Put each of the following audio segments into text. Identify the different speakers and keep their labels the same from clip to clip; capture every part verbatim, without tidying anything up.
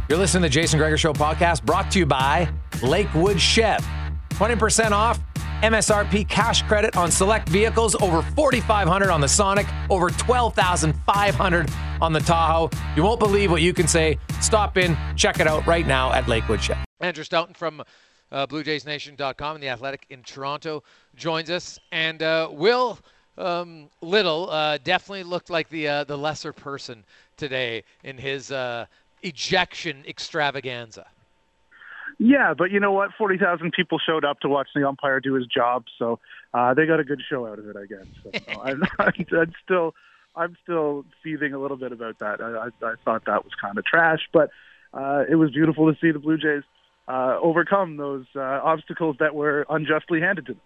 Speaker 1: You're listening to the Jason Gregor Show podcast, brought to you by Lakewood Chev. twenty percent off M S R P cash credit on select vehicles, over forty-five hundred dollars on the Sonic, over twelve thousand five hundred dollars on the Tahoe. You won't believe what you can say. Stop in, check it out right now at Lakewood Chev.
Speaker 2: Andrew Stoughton from uh, Blue Jays Nation dot com and The Athletic in Toronto joins us. And uh, Will um, Little uh, definitely looked like the uh, the lesser person today in his uh, ejection extravaganza.
Speaker 3: Yeah, but you know what? forty thousand people showed up to watch the umpire do his job, so uh, they got a good show out of it, I guess. So, no, I'm, I'm still, I'm still seething a little bit about that. I, I, I thought that was kind of trash, but uh, it was beautiful to see the Blue Jays uh, overcome those uh, obstacles that were unjustly handed to them.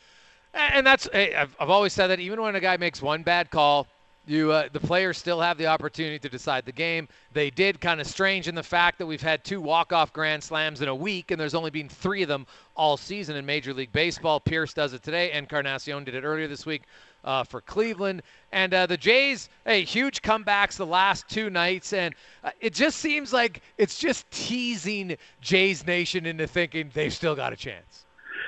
Speaker 2: And that's, I've, I've always said that even when a guy makes one bad call, You, uh, the players still have the opportunity to decide the game. They did, kind of strange in the fact that we've had two walk-off grand slams in a week, and there's only been three of them all season in Major League Baseball. Pierce does it today, and Encarnacion did it earlier this week uh, for Cleveland. And uh, the Jays, hey, huge comebacks the last two nights, and uh, it just seems like it's just teasing Jays Nation into thinking they've still got a chance.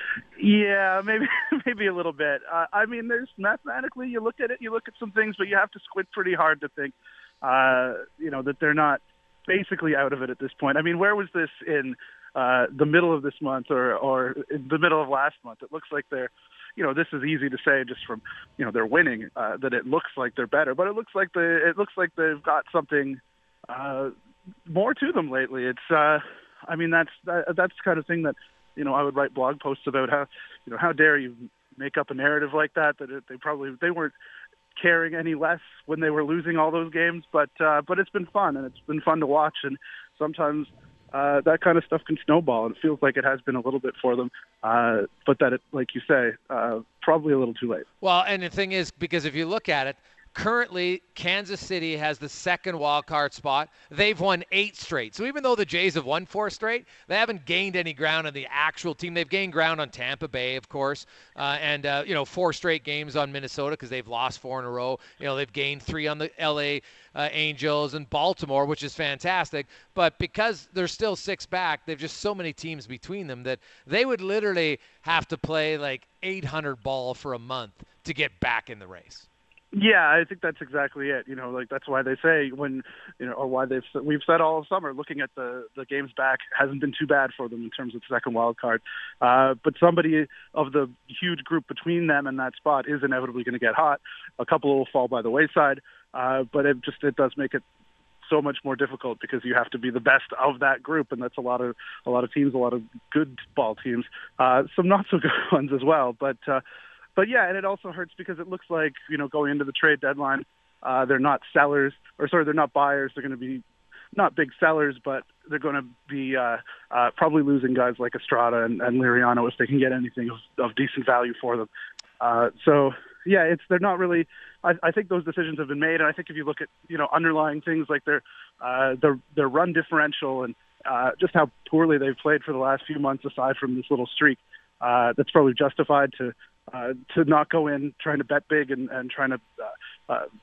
Speaker 3: Yeah, maybe maybe a little bit. Uh, I mean, there's mathematically, you look at it, you look at some things, but you have to squint pretty hard to think, uh, you know, that they're not basically out of it at this point. I mean, where was this in uh, the middle of this month or, or in the middle of last month? It looks like they're, you know, this is easy to say just from, you know, they're winning, uh, that it looks like they're better, but it looks like the it looks like they've got something uh, more to them lately. It's, uh, I mean, that's that, that's the kind of thing that, you know, I would write blog posts about how, you know, how dare you make up a narrative like that, that it, they probably, they weren't caring any less when they were losing all those games, but, uh, but it's been fun and it's been fun to watch. And sometimes uh, that kind of stuff can snowball, and it feels like it has been a little bit for them. Uh, but that it, like you say, uh, probably a little too late.
Speaker 2: Well, and the thing is, because if you look at it, currently, Kansas City has the second wild card spot. They've won eight straight. So even though the Jays have won four straight, they haven't gained any ground on the actual team. They've gained ground on Tampa Bay, of course, uh, and uh, you know, four straight games on Minnesota because they've lost four in a row. You know, they've gained three on the L A uh, Angels and Baltimore, which is fantastic. But because they're still six back, they've just so many teams between them that they would literally have to play like eight hundred ball for a month to get back in the race.
Speaker 3: Yeah, I think that's exactly it. You know, like that's why they say when, you know, or why they've we've said all summer, looking at the the games back hasn't been too bad for them in terms of the second wild card. Uh, but somebody of the huge group between them and that spot is inevitably going to get hot. A couple will fall by the wayside, uh, but it just it does make it so much more difficult because you have to be the best of that group, and that's a lot of a lot of teams, a lot of good ball teams, uh, some not so good ones as well, but. Uh, But, yeah, and it also hurts because it looks like, you know, going into the trade deadline, uh, they're not sellers, or sorry, they're not buyers. They're going to be not big sellers, but they're going to be uh, uh, probably losing guys like Estrada and, and Liriano if they can get anything of, of decent value for them. Uh, so, yeah, it's they're not really I, – I think those decisions have been made, and I think if you look at, you know, underlying things like their, uh, their, their run differential and uh, just how poorly they've played for the last few months aside from this little streak, uh, that's probably justified to – Uh, to not go in trying to bet big and, and trying to uh, uh,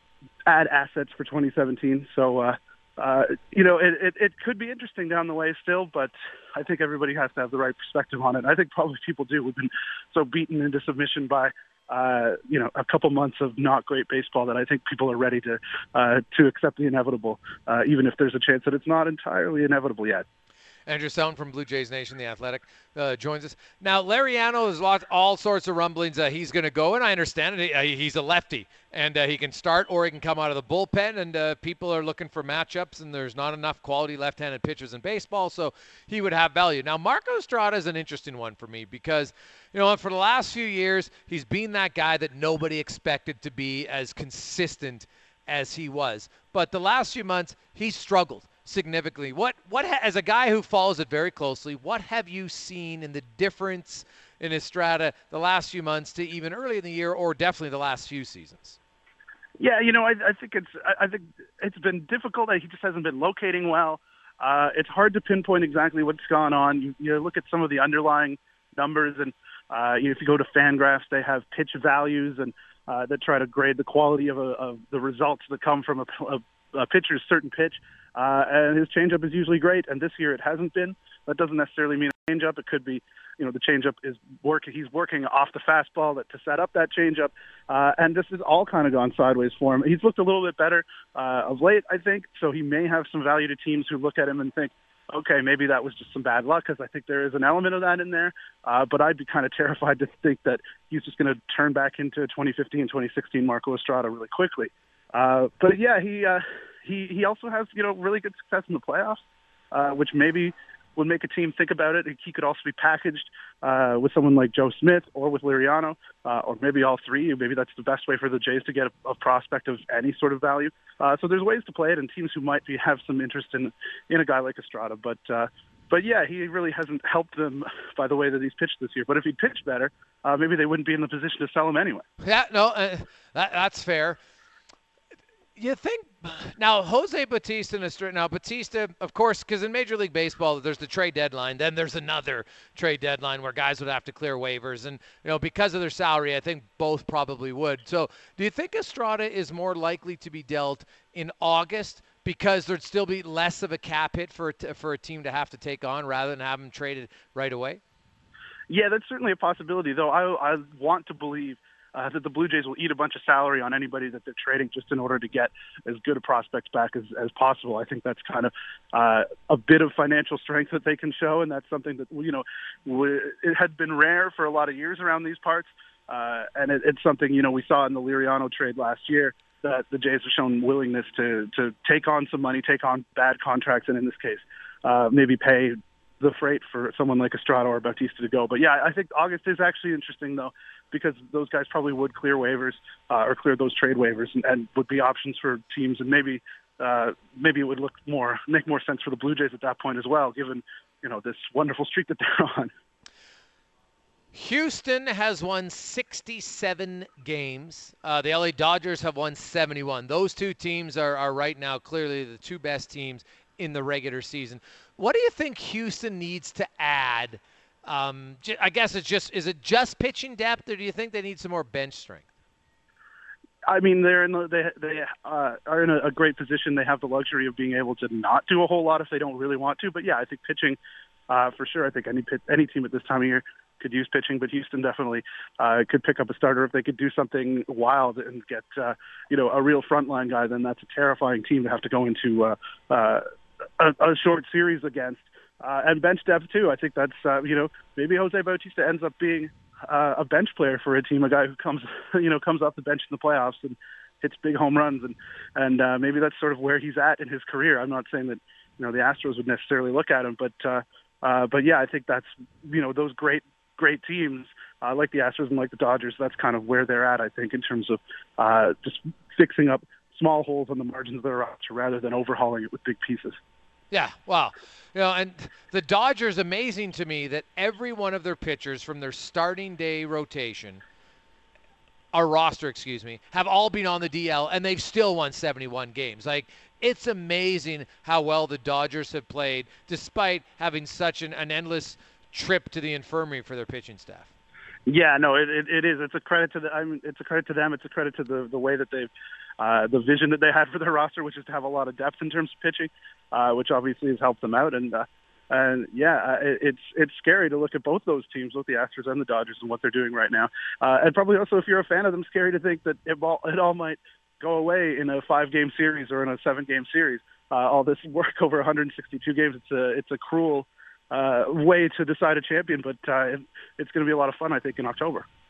Speaker 3: add assets for twenty seventeen. So, uh, uh, you know, it, it, it could be interesting down the way still, but I think everybody has to have the right perspective on it. I think probably people do. We've been so beaten into submission by, uh, you know, a couple months of not great baseball that I think people are ready to uh, to accept the inevitable, uh, even if there's a chance that it's not entirely inevitable yet.
Speaker 2: Andrew Stone from Blue Jays Nation, The Athletic, uh, joins us. Now, Liriano has lost all sorts of rumblings that he's going to go, and I understand it. He, he's a lefty, and uh, he can start or he can come out of the bullpen, and uh, people are looking for matchups, and there's not enough quality left-handed pitchers in baseball, so he would have value. Now, Marco Estrada is an interesting one for me because, you know, for the last few years, he's been that guy that nobody expected to be as consistent as he was. But the last few months, he's struggled significantly. What, what ha- as a guy who follows it very closely, what have you seen in the difference in Estrada the last few months to even early in the year, or definitely the last few seasons?
Speaker 3: Yeah, you know, I, I think it's I, I think it's been difficult. He just hasn't been locating well. Uh, it's hard to pinpoint exactly what's gone on. You, you look at some of the underlying numbers, and uh, if you go to Fangraphs, they have pitch values, and uh, that try to grade the quality of, a, of the results that come from a, a, a pitcher's certain pitch. Uh, and his changeup is usually great, and this year it hasn't been. That doesn't necessarily mean a changeup. It could be, you know, the changeup is working. He's working off the fastball that, to set up that changeup, uh, and this has all kind of gone sideways for him. He's looked a little bit better uh, of late, I think, so he may have some value to teams who look at him and think, okay, maybe that was just some bad luck, because I think there is an element of that in there. Uh, but I'd be kind of terrified to think that he's just going to turn back into twenty fifteen, twenty sixteen Marco Estrada really quickly. Uh, but yeah, he uh, he he also has, you know, really good success in the playoffs, uh, which maybe would make a team think about it. He could also be packaged uh, with someone like Joe Smith or with Liriano, uh, or maybe all three. Maybe that's the best way for the Jays to get a, a prospect of any sort of value. Uh, so there's ways to play it, and teams who might be, have some interest in in a guy like Estrada. But uh, but yeah, he really hasn't helped them by the way that he's pitched this year. But if he'd pitched better, uh, maybe they wouldn't be in the position to sell him anyway.
Speaker 2: Yeah, no, uh, that, that's fair. You think now Jose Bautista and Estrada, now Bautista, of course, because in Major League Baseball there's the trade deadline, then there's another trade deadline where guys would have to clear waivers, and you know, because of their salary, I think both probably would. So do you think Estrada is more likely to be dealt in August because there'd still be less of a cap hit for for a team to have to take on rather than have him traded right away?
Speaker 3: Yeah, that's certainly a possibility, though I I want to believe Uh, that the Blue Jays will eat a bunch of salary on anybody that they're trading just in order to get as good a prospect back as, as possible. I think that's kind of uh, a bit of financial strength that they can show, and that's something that, you know, w- it had been rare for a lot of years around these parts, uh, and it, it's something, you know, we saw in the Liriano trade last year that the Jays have shown willingness to, to take on some money, take on bad contracts, and in this case, uh, maybe pay the freight for someone like Estrada or Bautista to go. But yeah, I think August is actually interesting, though, because those guys probably would clear waivers uh, or clear those trade waivers and, and would be options for teams. And maybe uh, maybe it would look more make more sense for the Blue Jays at that point as well, given, you know, this wonderful streak that they're on.
Speaker 2: Houston has won sixty-seven games. Uh, the L A Dodgers have won seventy-one. Those two teams are, are right now clearly the two best teams in the regular season. What do you think Houston needs to add? Um, I guess it's just, is it just pitching depth, or do you think they need some more bench strength?
Speaker 3: I mean, they're in the, they they uh, are in a, a great position. They have the luxury of being able to not do a whole lot if they don't really want to. But yeah, I think pitching, uh, for sure. I think any any team at this time of year could use pitching, but Houston definitely uh, could pick up a starter if they could do something wild and get uh, you know, a real frontline guy. Then that's a terrifying team to have to go into uh, uh, a, a short series against. Uh, and bench depth, too. I think that's, uh, you know, maybe Jose Bautista ends up being uh, a bench player for a team, a guy who comes, you know, comes off the bench in the playoffs and hits big home runs. And, and uh, maybe that's sort of where he's at in his career. I'm not saying that, you know, the Astros would necessarily look at him, but, uh, uh, but yeah, I think that's, you know, those great, great teams uh, like the Astros and like the Dodgers, that's kind of where they're at, I think, in terms of uh, just fixing up small holes on the margins of their roster rather than overhauling it with big pieces.
Speaker 2: Yeah, wow. You know, and the Dodgers, amazing to me that every one of their pitchers from their starting day rotation, our roster, excuse me, have all been on the D L, and they've still won seventy-one games. Like, it's amazing how well the Dodgers have played, despite having such an, an endless trip to the infirmary for their pitching staff.
Speaker 3: Yeah, no, it, it, it is. It's a credit to the. I mean, it's a credit to them. It's a credit to the the way that they've, uh, the vision that they had for their roster, which is to have a lot of depth in terms of pitching, uh, which obviously has helped them out. And uh, and yeah, it, it's it's scary to look at both those teams, both the Astros and the Dodgers, and what they're doing right now. Uh, and probably also, if you're a fan of them, scary to think that it all it all might go away in a five-game series or in a seven-game series. Uh, all this work over one hundred sixty-two games. It's a it's a cruel Uh, way to decide a champion, but uh, it, it's going to be a lot of fun, I think, in October.